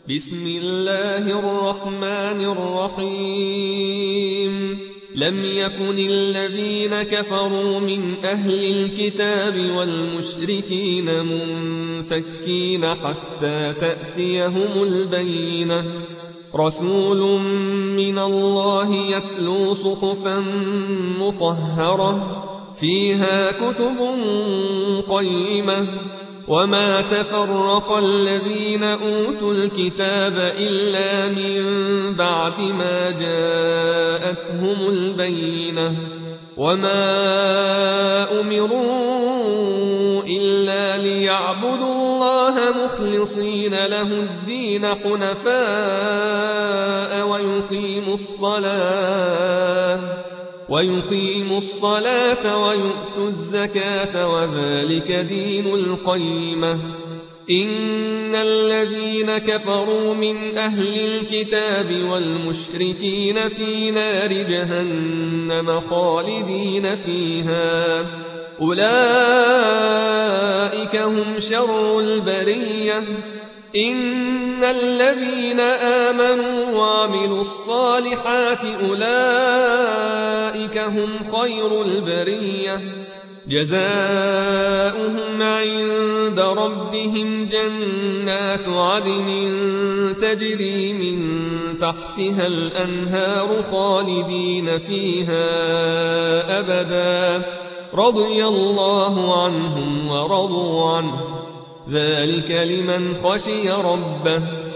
بسم الله الرحمن الرحيم لم يكن الذين كفروا من أهل الكتاب والمشركين منفكين حتى تأتيهم البينة رسول من الله يتلو صحفا مطهرة فيها كتب قيمة وما تفرق الذين أوتوا الكتاب إلا من بعد ما جاءتهم البينة وما أمروا إلا ليعبدوا الله مخلصين له الدين حنفاء ويقيموا الصلاة ويؤتوا الزكاة وذلك دين القيمة إن الذين كفروا من أهل الكتاب والمشركين في نار جهنم خالدين فيها أولئك هم شر البرية إن الذين آمنوا وعملوا الصالحات أولئك هم خير البرية جزاؤهم عند ربهم جنات عدن تجري من تحتها الأنهار خالدين فيها أبدا رضي الله عنهم ورضوا عنه ذلك لمن خشي ربه